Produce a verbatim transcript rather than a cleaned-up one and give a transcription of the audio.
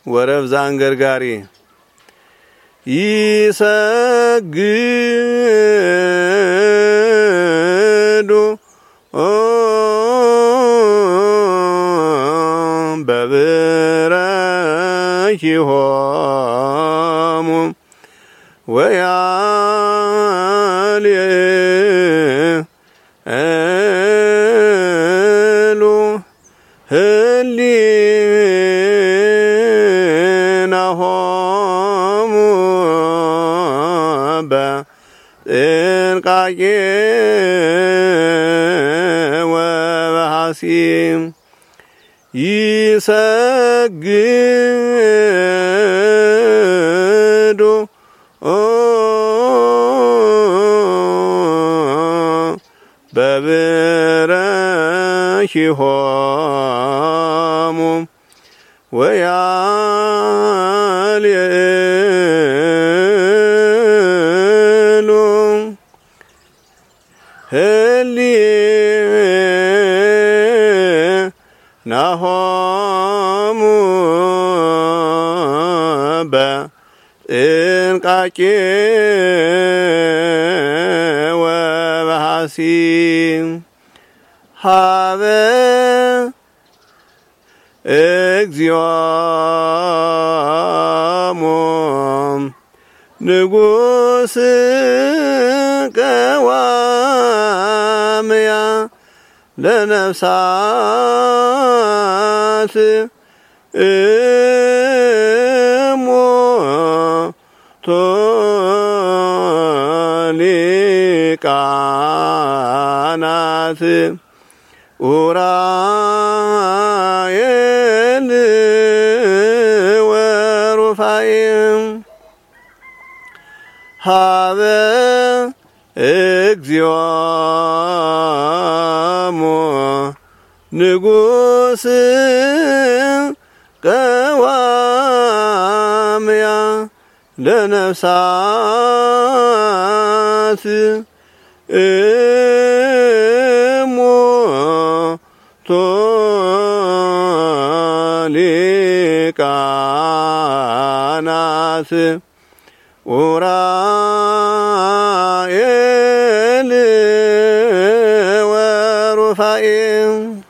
ወረብ ዛንገርጋሪ ይሰግዱ በብረኪሆሙ ወያልየሉ ህሊናሆሙ በጥንቃቄ ወበሐሲም ይሰግዱ በብረኪሆሙ ወያልየሉ ህሊናሆሙ በጥንቃቄ ወበሐሲም ሀበ እግዚኦሙ ንጉሥ ቀዋምያ ለነፍሳት እሙቶ ሊቃናት ኡራኤል ወሩፋኤል ሀበ እግዚኦሙ ንጉሥ ቀዋምያ ለነፍሳት እሙቶ ሊቃናት ኡራኤል ወሩፋኤል